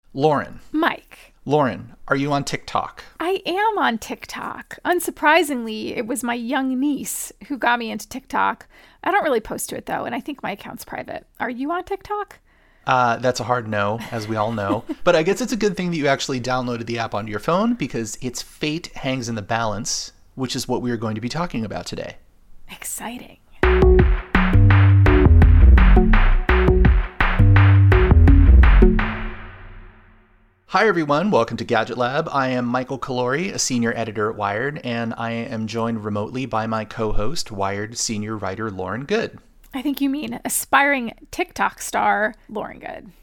Lauren. Mike. Lauren, are you on TikTok? I am on TikTok. Unsurprisingly, it was my young niece who got me into TikTok. I don't really post to it, though, and I think my account's private. Are you on TikTok? That's a hard no, as we all know. But I guess it's a good thing that you actually downloaded the app onto your phone because its fate hangs in the balance, which is what we are going to be talking about today. Exciting. Hi, everyone. Welcome to Gadget Lab. I am Michael Calori, a senior editor at Wired, and I am joined remotely by my co-host, Wired senior writer Lauren Good. I think you mean aspiring TikTok star Lauren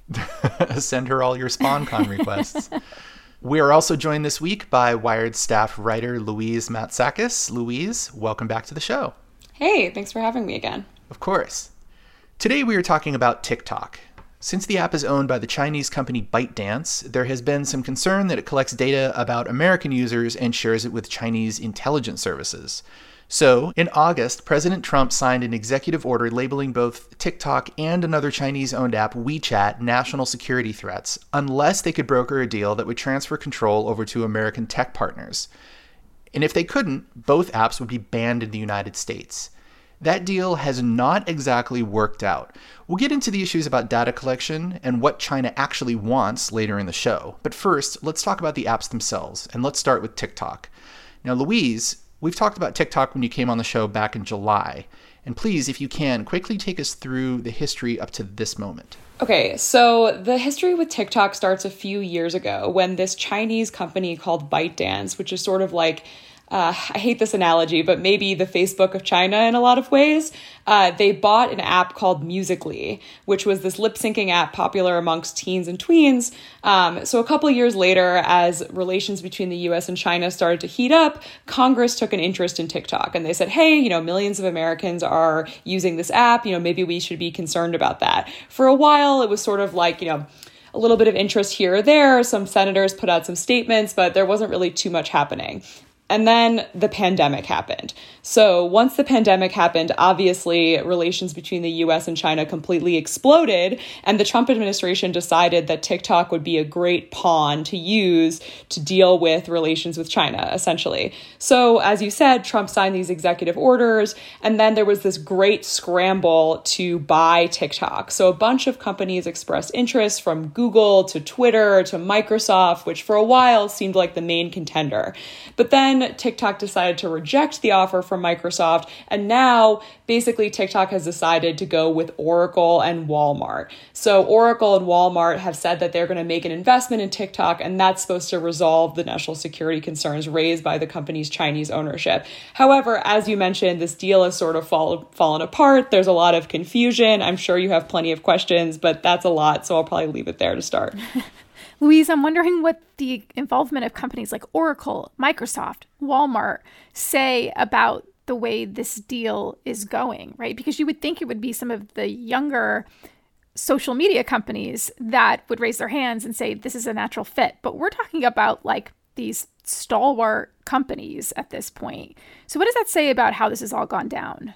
Good. Send her all your SpawnCon requests. We are also joined this week by Wired staff writer Louise Matsakis. Louise, welcome back to the show. Hey, thanks for having me again. Of course. Today we are talking about TikTok. Since the app is owned by the Chinese company ByteDance, there has been some concern that it collects data about American users and shares it with Chinese intelligence services. So, in August, President Trump signed an executive order labeling both TikTok and another Chinese-owned app, WeChat, national security threats, unless they could broker a deal that would transfer control over to American tech partners. And if they couldn't, both apps would be banned in the United States. That deal has not exactly worked out. We'll get into the issues about data collection and what China actually wants later in the show. But first, let's talk about the apps themselves, and let's start with TikTok. Now, Louise, we've talked about TikTok when you came on the show back in July. And please, if you can, quickly take us through the history up to this moment. Okay, so the history with TikTok starts a few years ago when this Chinese company called ByteDance, which is sort of like I hate this analogy, but maybe the Facebook of China in a lot of ways. They bought an app called Musical.ly, which was this lip syncing app popular amongst teens and tweens. So a couple of years later, as relations between the US and China started to heat up, Congress took an interest in TikTok. And they said, hey, millions of Americans are using this app. Maybe we should be concerned about that. For a while, it was sort of like, a little bit of interest here or there. Some senators put out some statements, but there wasn't really too much happening. And then the pandemic happened. So once the pandemic happened, obviously relations between the US and China completely exploded. And the Trump administration decided that TikTok would be a great pawn to use to deal with relations with China, essentially. So as you said, Trump signed these executive orders. And then there was this great scramble to buy TikTok. So a bunch of companies expressed interest, from Google to Twitter to Microsoft, which for a while seemed like the main contender. But then TikTok decided to reject the offer from Microsoft, and now basically TikTok has decided to go with Oracle and Walmart. So Oracle and Walmart have said that they're going to make an investment in TikTok, and that's supposed to resolve the national security concerns raised by the company's Chinese ownership. However, as you mentioned, this deal has sort of fallen apart. There's a lot of confusion. I'm sure you have plenty of questions, but that's a lot, so I'll probably leave it there to start. Louise, I'm wondering what the involvement of companies like Oracle, Microsoft, Walmart say about the way this deal is going, right? Because you would think it would be some of the younger social media companies that would raise their hands and say, this is a natural fit. But we're talking about like these stalwart companies at this point. So what does that say about how this has all gone down?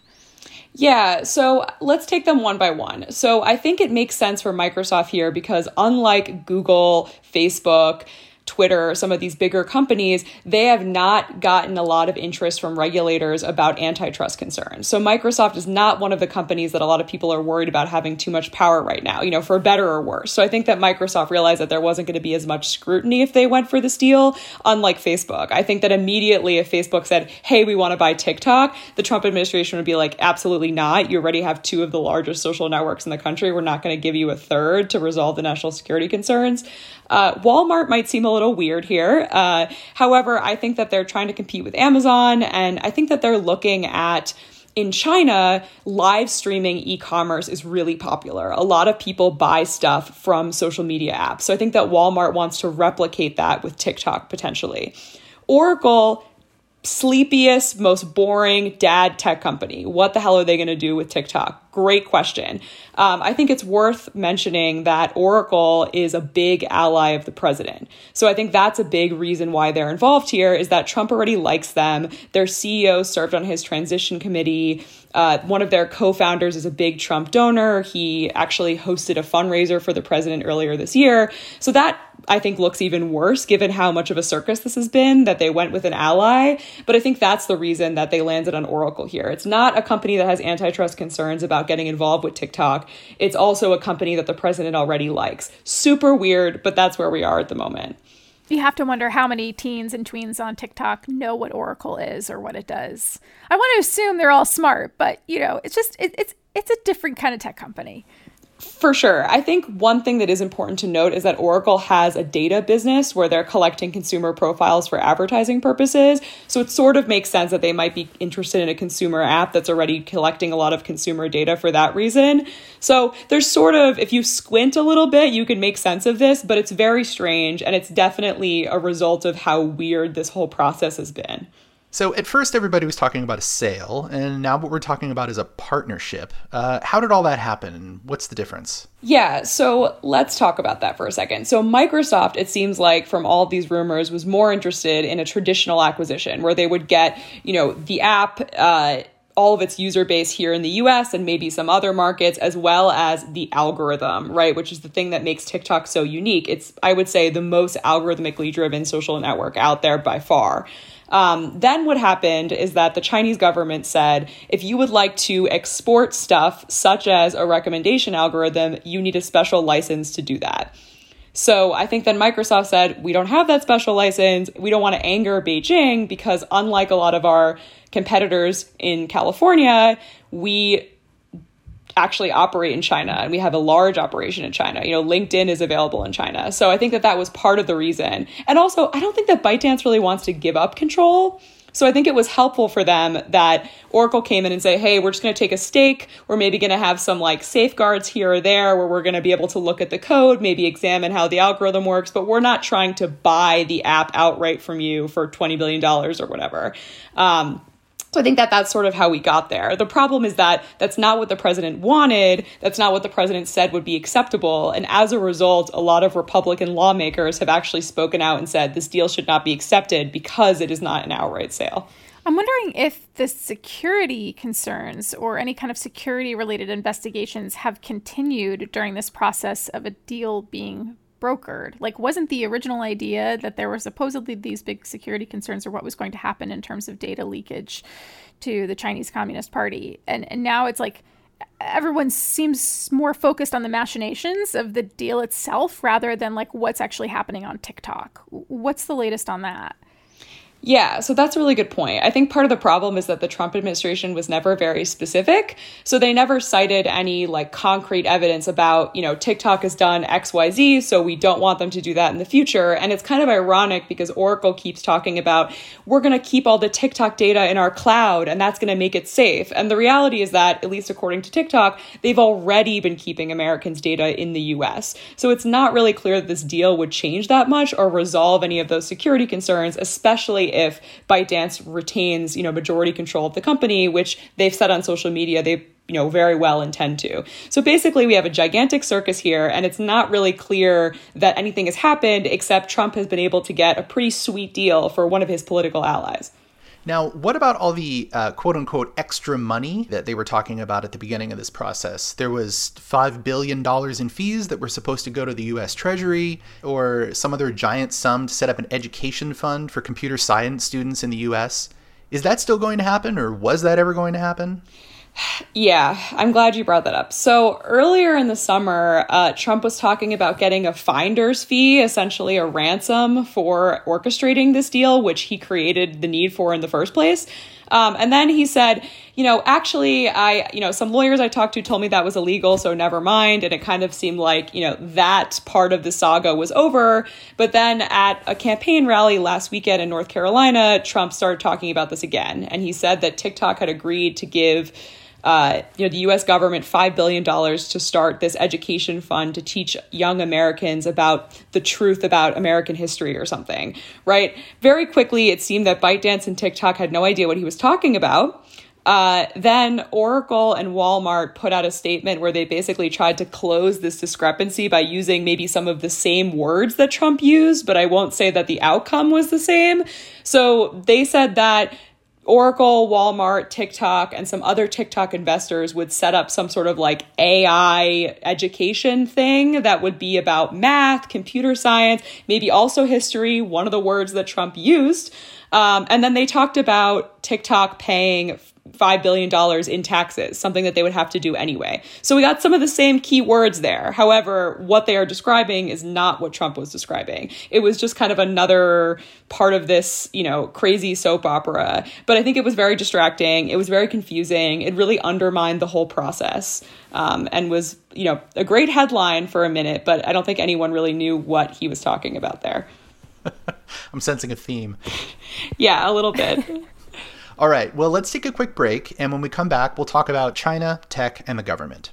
Yeah, so let's take them one by one. So I think it makes sense for Microsoft here because unlike Google, Facebook, Twitter, some of these bigger companies, they have not gotten a lot of interest from regulators about antitrust concerns. So Microsoft is not one of the companies that a lot of people are worried about having too much power right now, for better or worse. So I think that Microsoft realized that there wasn't going to be as much scrutiny if they went for this deal, unlike Facebook. I think that immediately if Facebook said, hey, we want to buy TikTok, the Trump administration would be like, absolutely not. You already have two of the largest social networks in the country. We're not going to give you a third to resolve the national security concerns. Walmart might seem a little weird here. However, I think that they're trying to compete with Amazon, and I think that they're looking at, in China, live streaming e-commerce is really popular. A lot of people buy stuff from social media apps. So I think that Walmart wants to replicate that with TikTok potentially. Oracle, sleepiest, most boring dad tech company. What the hell are they going to do with TikTok? Great question. I think it's worth mentioning that Oracle is a big ally of the president. So I think that's a big reason why they're involved here, is that Trump already likes them. Their CEO served on his transition committee. One of their co-founders is a big Trump donor. He actually hosted a fundraiser for the president earlier this year. So that I think looks even worse given how much of a circus this has been, that they went with an ally. But I think that's the reason that they landed on Oracle here. It's not a company that has antitrust concerns about getting involved with TikTok. It's also a company that the president already likes. Super weird, but that's where we are at the moment. You have to wonder how many teens and tweens on TikTok know what Oracle is or what it does. I want to assume they're all smart, but it's just it's a different kind of tech company. For sure. I think one thing that is important to note is that Oracle has a data business where they're collecting consumer profiles for advertising purposes. So it sort of makes sense that they might be interested in a consumer app that's already collecting a lot of consumer data for that reason. So there's sort of, if you squint a little bit, you can make sense of this, but it's very strange. And it's definitely a result of how weird this whole process has been. So at first, everybody was talking about a sale, and now what we're talking about is a partnership. How did all that happen? What's the difference? Yeah, so let's talk about that for a second. So Microsoft, it seems like from all of these rumors, was more interested in a traditional acquisition where they would get, the app, all of its user base here in the US and maybe some other markets, as well as the algorithm, right? Which is the thing that makes TikTok so unique. It's, I would say, the most algorithmically driven social network out there by far. Then what happened is that the Chinese government said, if you would like to export stuff such as a recommendation algorithm, you need a special license to do that. So I think then Microsoft said, we don't have that special license. We don't want to anger Beijing because unlike a lot of our competitors in California, we actually operate in China and we have a large operation in China. LinkedIn is available in China. So I think that was part of the reason. And also, I don't think that ByteDance really wants to give up control. So I think it was helpful for them that Oracle came in and say, hey, we're just going to take a stake. We're maybe going to have some safeguards here or there where we're going to be able to look at the code, maybe examine how the algorithm works, but we're not trying to buy the app outright from you for $20 billion or whatever. So I think that that's sort of how we got there. The problem is that that's not what the president wanted. That's not what the president said would be acceptable. And as a result, a lot of Republican lawmakers have actually spoken out and said this deal should not be accepted because it is not an outright sale. I'm wondering if the security concerns or any kind of security-related investigations have continued during this process of a deal being brokered. Wasn't the original idea that there were supposedly these big security concerns or what was going to happen in terms of data leakage to the Chinese Communist Party? And now it's everyone seems more focused on the machinations of the deal itself rather than what's actually happening on TikTok. What's the latest on that? Yeah, so that's a really good point. I think part of the problem is that the Trump administration was never very specific. So they never cited any concrete evidence about, TikTok has done XYZ, so we don't want them to do that in the future. And it's kind of ironic because Oracle keeps talking about, we're going to keep all the TikTok data in our cloud and that's going to make it safe. And the reality is that, at least according to TikTok, they've already been keeping Americans' data in the US. So it's not really clear that this deal would change that much or resolve any of those security concerns, especially if ByteDance retains, majority control of the company, which they've said on social media they, very well intend to. So basically, we have a gigantic circus here, and it's not really clear that anything has happened, except Trump has been able to get a pretty sweet deal for one of his political allies. Now, what about all the quote-unquote extra money that they were talking about at the beginning of this process? There was $5 billion in fees that were supposed to go to the U.S. Treasury, or some other giant sum to set up an education fund for computer science students in the U.S. Is that still going to happen, or was that ever going to happen? Yeah, I'm glad you brought that up. So earlier in the summer, Trump was talking about getting a finder's fee, essentially a ransom for orchestrating this deal, which he created the need for in the first place. And then he said, actually, some lawyers I talked to told me that was illegal, so never mind. And it kind of seemed like, that part of the saga was over. But then at a campaign rally last weekend in North Carolina, Trump started talking about this again. And he said that TikTok had agreed to give the U.S. government $5 billion to start this education fund to teach young Americans about the truth about American history or something, right? Very quickly, it seemed that ByteDance and TikTok had no idea what he was talking about. Then Oracle and Walmart put out a statement where they basically tried to close this discrepancy by using maybe some of the same words that Trump used, but I won't say that the outcome was the same. So they said that Oracle, Walmart, TikTok, and some other TikTok investors would set up some sort of like AI education thing that would be about math, computer science, maybe also history, one of the words that Trump used. And then they talked about TikTok paying $5 billion in taxes, something that they would have to do anyway. So we got some of the same key words there. However, what they are describing is not what Trump was describing. It was just kind of another part of this, crazy soap opera. But I think it was very distracting. It was very confusing. It really undermined the whole process, and was, a great headline for a minute, but I don't think anyone really knew what he was talking about there. I'm sensing a theme. Yeah, a little bit. All right, well, let's take a quick break, and when we come back, we'll talk about China, tech, and the government.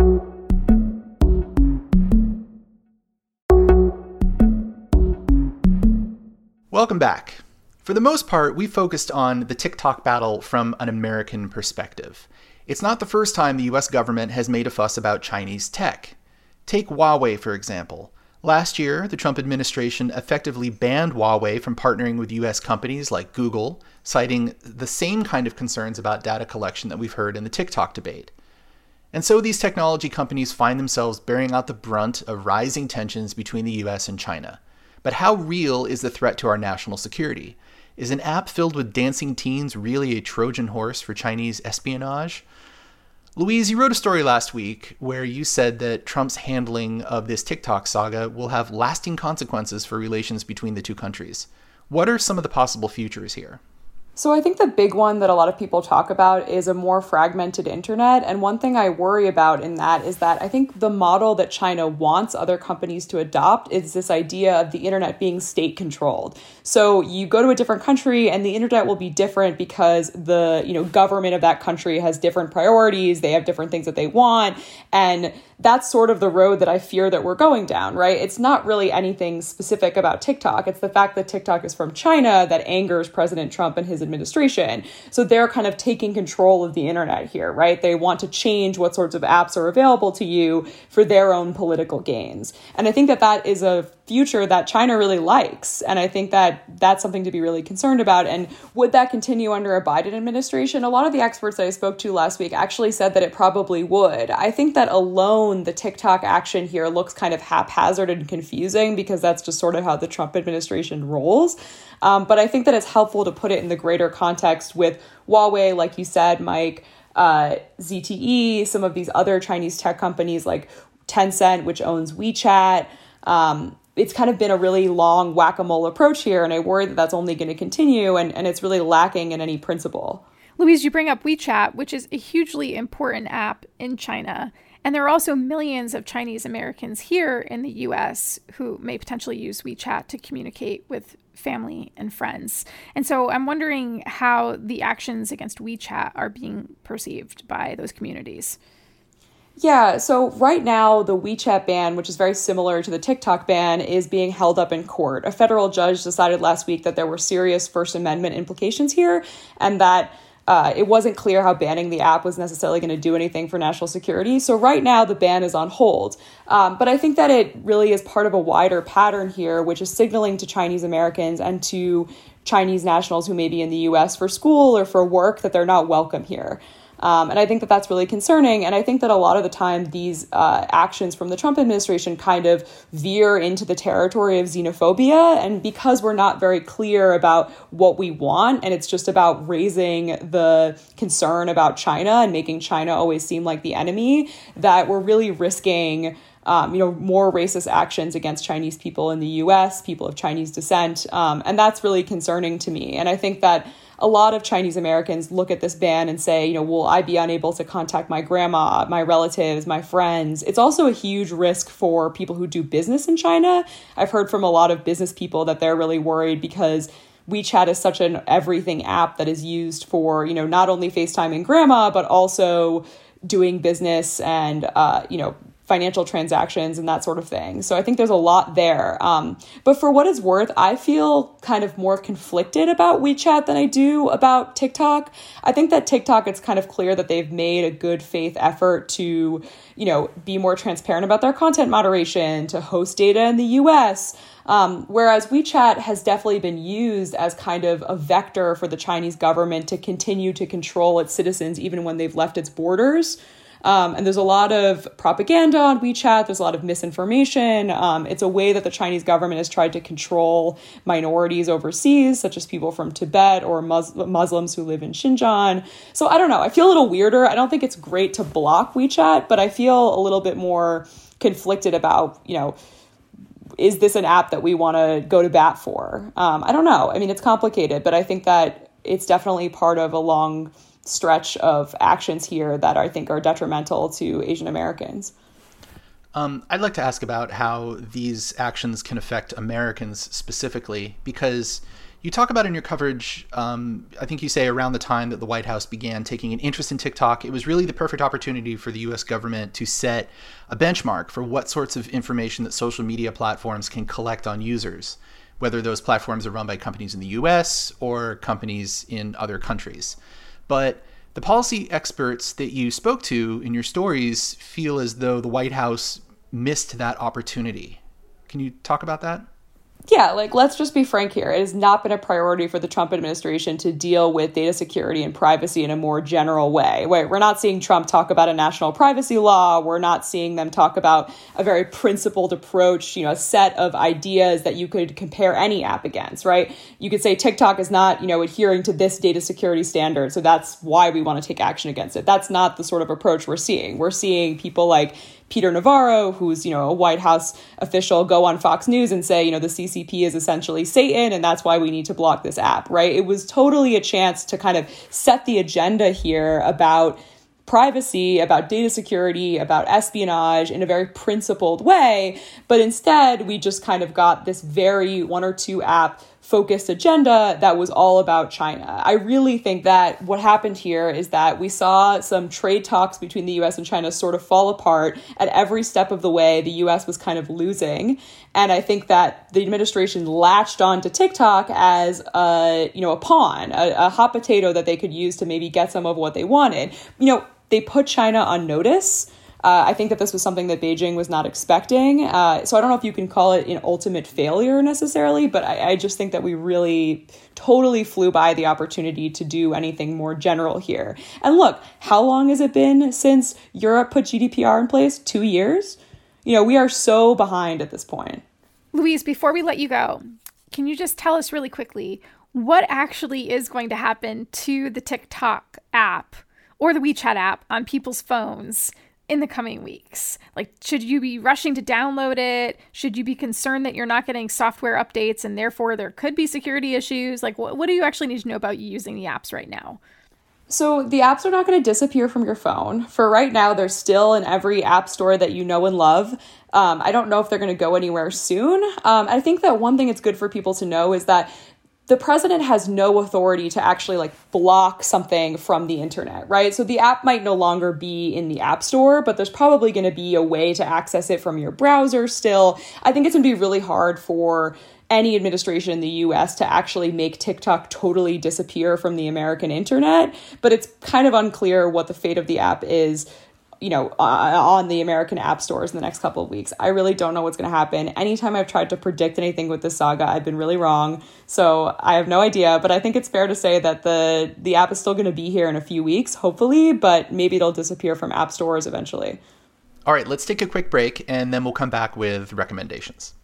Welcome back. For the most part, we focused on the TikTok battle from an American perspective. It's not the first time the US government has made a fuss about Chinese tech. Take Huawei, for example. Last year, the Trump administration effectively banned Huawei from partnering with US companies like Google, citing the same kind of concerns about data collection that we've heard in the TikTok debate. And so these technology companies find themselves bearing out the brunt of rising tensions between the US and China. But how real is the threat to our national security? Is an app filled with dancing teens really a Trojan horse for Chinese espionage? Louise, you wrote a story last week where you said that Trump's handling of this TikTok saga will have lasting consequences for relations between the two countries. What are some of the possible futures here? So I think the big one that a lot of people talk about is a more fragmented internet. And one thing I worry about in that is that I think the model that China wants other companies to adopt is this idea of the internet being state controlled. So you go to a different country and the internet will be different because the, government of that country has different priorities. They have different things that they want. And that's sort of the road that I fear that we're going down, right? It's not really anything specific about TikTok. It's the fact that TikTok is from China that angers President Trump and his administration. So they're kind of taking control of the internet here, right? They want to change what sorts of apps are available to you for their own political gains. And I think that that is a future that China really likes. And I think that that's something to be really concerned about. And would that continue under a Biden administration? A lot of the experts that I spoke to last week actually said that it probably would. I think that alone, the TikTok action here looks kind of haphazard and confusing because that's just sort of how the Trump administration rolls. But I think that it's helpful to put it in the greater context with Huawei, like you said, Mike, ZTE, some of these other Chinese tech companies like Tencent, which owns WeChat. It's kind of been a really long whack-a-mole approach here, and I worry that that's only going to continue, and it's really lacking in any principle. Louise, you bring up WeChat, which is a hugely important app in China. And there are also millions of Chinese Americans here in the U.S. who may potentially use WeChat to communicate with family and friends. And so I'm wondering how the actions against WeChat are being perceived by those communities. Yeah, so right now, the WeChat ban, which is very similar to the TikTok ban, is being held up in court. A federal judge decided last week that there were serious First Amendment implications here, and that it wasn't clear how banning the app was necessarily going to do anything for national security. So right now, the ban is on hold. But I think that it really is part of a wider pattern here, which is signaling to Chinese Americans and to Chinese nationals who may be in the U.S. for school or for work that they're not welcome here. And I think that that's really concerning. And I think that a lot of the time these actions from the Trump administration kind of veer into the territory of xenophobia. And because we're not very clear about what we want, and it's just about raising the concern about China and making China always seem like the enemy, that we're really risking more racist actions against Chinese people in the U.S., people of Chinese descent. And that's really concerning to me. And I think that a lot of Chinese Americans look at this ban and say, will I be unable to contact my grandma, my relatives, my friends? It's also a huge risk for people who do business in China. I've heard from a lot of business people that they're really worried because WeChat is such an everything app that is used for, not only FaceTiming grandma, but also doing business and, financial transactions and that sort of thing. So I think there's a lot there. But for what it's worth, I feel kind of more conflicted about WeChat than I do about TikTok. I think that TikTok, it's kind of clear that they've made a good faith effort to, be more transparent about their content moderation, to host data in the US. Whereas WeChat has definitely been used as kind of a vector for the Chinese government to continue to control its citizens even when they've left its borders. And there's a lot of propaganda on WeChat. There's a lot of misinformation. It's a way that the Chinese government has tried to control minorities overseas, such as people from Tibet or Muslims who live in Xinjiang. So I don't know. I feel a little weirder. I don't think it's great to block WeChat, but I feel a little bit more conflicted about, is this an app that we want to go to bat for? I don't know. I mean, it's complicated, but I think that it's definitely part of a long stretch of actions here that I think are detrimental to Asian Americans. I'd like to ask about how these actions can affect Americans specifically, because you talk about in your coverage, I think you say around the time that the White House began taking an interest in TikTok, it was really the perfect opportunity for the US government to set a benchmark for what sorts of information that social media platforms can collect on users, whether those platforms are run by companies in the US or companies in other countries. But the policy experts that you spoke to in your stories feel as though the White House missed that opportunity. Can you talk about that? Yeah, let's just be frank here. It has not been a priority for the Trump administration to deal with data security and privacy in a more general way. We're not seeing Trump talk about a national privacy law. We're not seeing them talk about a very principled approach, a set of ideas that you could compare any app against, right? You could say TikTok is not, adhering to this data security standard, so that's why we want to take action against it. That's not the sort of approach we're seeing. We're seeing people like Peter Navarro, who's, a White House official, go on Fox News and say, the CCP is essentially Satan, and that's why we need to block this app, right? It was totally a chance to kind of set the agenda here about privacy, about data security, about espionage in a very principled way. But instead, we just kind of got this very one or two app focused agenda that was all about China. I really think that what happened here is that we saw some trade talks between the US and China sort of fall apart at every step of the way. The US was kind of losing. And I think that the administration latched on to TikTok as a pawn, a hot potato that they could use to maybe get some of what they wanted. They put China on notice. I think that this was something that Beijing was not expecting. So I don't know if you can call it an ultimate failure necessarily, but I just think that we really totally flew by the opportunity to do anything more general here. And look, how long has it been since Europe put GDPR in place? 2 years? We are so behind at this point. Louise, before we let you go, can you just tell us really quickly what actually is going to happen to the TikTok app or the WeChat app on people's phones in the coming weeks? Should you be rushing to download it? Should you be concerned that you're not getting software updates and therefore there could be security issues? What do you actually need to know about you using the apps right now? So the apps are not going to disappear from your phone. For right now, they're still in every app store that you know and love. I don't know if they're going to go anywhere soon. I think that one thing it's good for people to know is that the president has no authority to actually block something from the internet, right? So the app might no longer be in the app store, but there's probably going to be a way to access it from your browser still. I think it's going to be really hard for any administration in the US to actually make TikTok totally disappear from the American internet, but it's kind of unclear what the fate of the app is, on the American app stores in the next couple of weeks. I really don't know what's going to happen. Anytime I've tried to predict anything with this saga, I've been really wrong. So I have no idea, but I think it's fair to say that the app is still going to be here in a few weeks, hopefully, but maybe it'll disappear from app stores eventually. All right, let's take a quick break and then we'll come back with recommendations.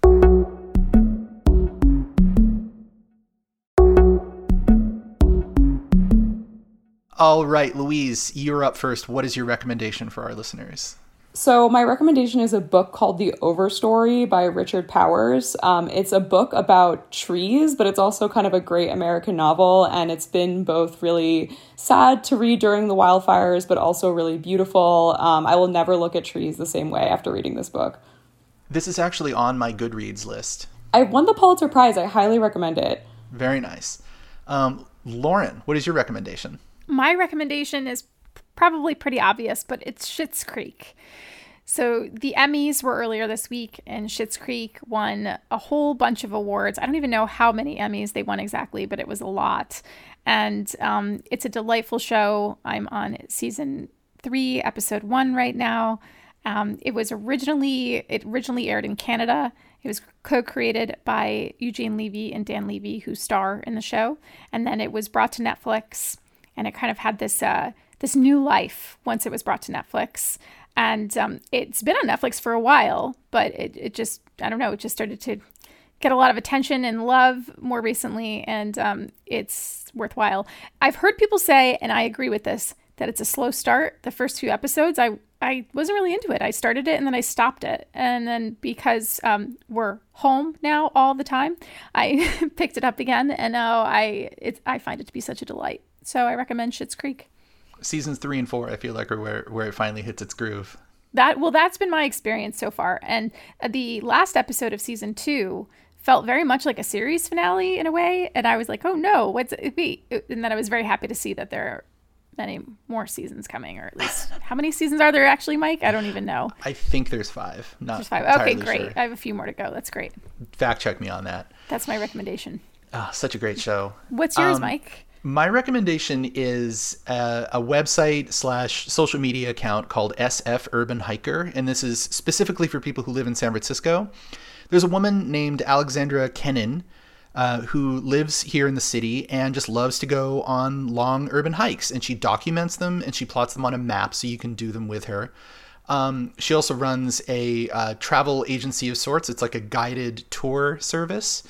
All right, Louise, you're up first. What is your recommendation for our listeners? So my recommendation is a book called The Overstory by Richard Powers. It's a book about trees, but it's also kind of a great American novel. And it's been both really sad to read during the wildfires, but also really beautiful. I will never look at trees the same way after reading this book. This is actually on my Goodreads list. I won the Pulitzer Prize. I highly recommend it. Very nice. Lauren, what is your recommendation? My recommendation is probably pretty obvious, but it's Schitt's Creek. So the Emmys were earlier this week, and Schitt's Creek won a whole bunch of awards. I don't even know how many Emmys they won exactly, but it was a lot. And it's a delightful show. I'm on season 3, episode 1 right now. It originally aired in Canada. It was co-created by Eugene Levy and Dan Levy, who star in the show. And then it was brought to Netflix, and it kind of had this new life once it was brought to Netflix. And it's been on Netflix for a while, but it just, I don't know, it just started to get a lot of attention and love more recently, and it's worthwhile. I've heard people say, and I agree with this, that it's a slow start. The first few episodes, I wasn't really into it. I started it and then I stopped it. And then because we're home now all the time, I picked it up again, and now I find it to be such a delight. So I recommend Schitt's Creek. Seasons 3 and 4, I feel like, are where it finally hits its groove. That's been my experience so far. And the last episode of season 2 felt very much like a series finale in a way. And I was like, oh no, wait. And then I was very happy to see that there are many more seasons coming, or at least how many seasons are there actually, Mike? I don't even know. I think there's 5. There's 5. Okay, great. Sure. I have a few more to go. That's great. Fact check me on that. That's my recommendation. Oh, such a great show. What's yours, Mike? My recommendation is a website / social media account called SF Urban Hiker, and this is specifically for people who live in San Francisco. There's a woman named Alexandra Kennan who lives here in the city and just loves to go on long urban hikes, and she documents them and she plots them on a map so you can do them with her. She also runs a travel agency of sorts. It's like a guided tour service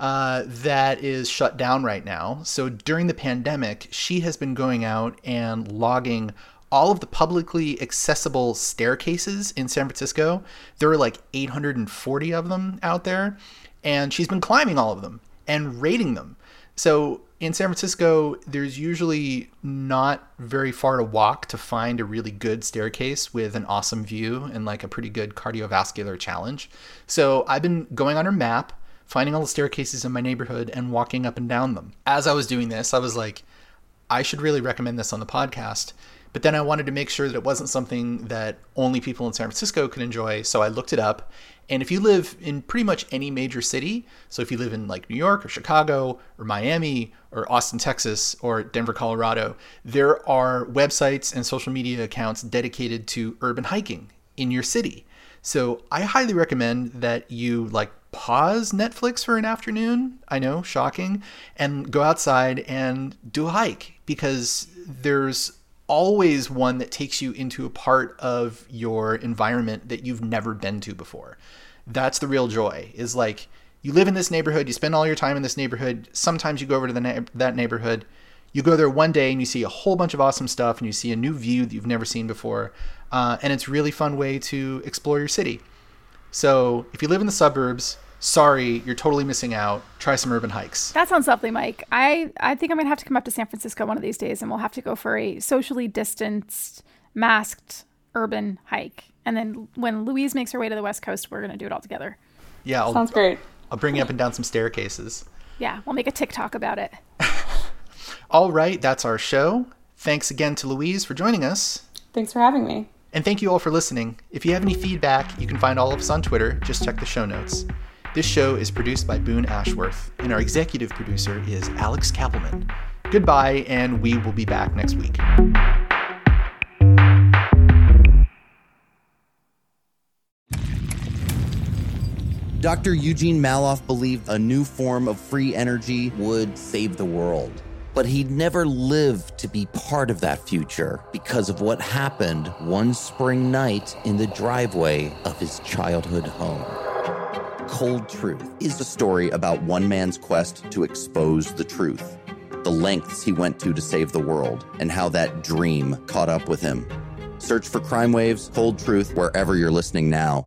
that is shut down right now. So during the pandemic, she has been going out and logging all of the publicly accessible staircases in San Francisco. There are like 840 of them out there, and she's been climbing all of them and rating them. So in San Francisco, there's usually not very far to walk to find a really good staircase with an awesome view and like a pretty good cardiovascular challenge. So I've been going on her map, finding all the staircases in my neighborhood and walking up and down them. As I was doing this, I was like, I should really recommend this on the podcast. But then I wanted to make sure that it wasn't something that only people in San Francisco could enjoy. So I looked it up. And if you live in pretty much any major city, so if you live in like New York or Chicago or Miami or Austin, Texas, or Denver, Colorado, there are websites and social media accounts dedicated to urban hiking in your city. So I highly recommend that you like pause Netflix for an afternoon, I know, shocking, and go outside and do a hike, because there's always one that takes you into a part of your environment that you've never been to before. That's the real joy, is like you live in this neighborhood, you spend all your time in this neighborhood. Sometimes you go over to that neighborhood, you go there one day and you see a whole bunch of awesome stuff and you see a new view that you've never seen before. And it's a really fun way to explore your city. So if you live in the suburbs, sorry, you're totally missing out. Try some urban hikes. That sounds lovely, Mike. I think I'm going to have to come up to San Francisco one of these days, and we'll have to go for a socially distanced, masked urban hike. And then when Louise makes her way to the West Coast, we're going to do it all together. Yeah. Sounds great. I'll bring you up and down some staircases. Yeah, we'll make a TikTok about it. All right, that's our show. Thanks again to Louise for joining us. Thanks for having me. And thank you all for listening. If you have any feedback, you can find all of us on Twitter. Just check the show notes. This show is produced by Boone Ashworth, and our executive producer is Alex Kappelman. Goodbye, and we will be back next week. Dr. Eugene Maloff believed a new form of free energy would save the world. But he'd never lived to be part of that future because of what happened one spring night in the driveway of his childhood home. Cold Truth is a story about one man's quest to expose the truth, the lengths he went to save the world, and how that dream caught up with him. Search for Crime Waves, Cold Truth, wherever you're listening now.